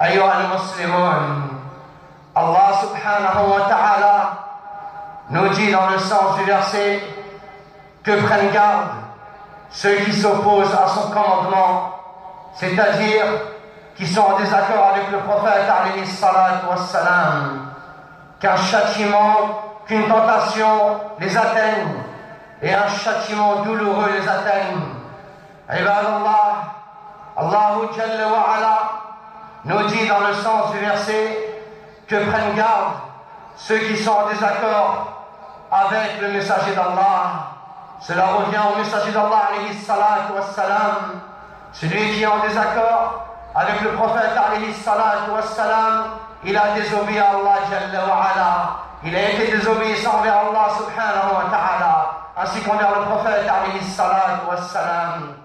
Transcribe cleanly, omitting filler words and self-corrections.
أيها المسلمون, Allah subhanahu wa ta'ala nous dit dans le sens du verset que prennent garde ceux qui s'opposent à son commandement, c'est-à-dire qui sont en désaccord avec le prophète alayhi salatu wassalam, qu'un châtiment, qu'une tentation les atteigne et un châtiment douloureux les atteigne. Ibadallah, Allahu Jalla wa Ala nous dit dans le sens du verset que prennent garde ceux qui sont en désaccord avec le messager d'Allah. Cela revient au messager d'Allah alayhi salatu wassalam. Celui qui est en désaccord avec le prophète alayhi salatu wassalam, il a désobéi à Allah Jalla wa Ala. Il a été désobéissant envers Allah subhanahu wa ta'ala, ainsi qu'envers le prophète alayhi salatu wassalam.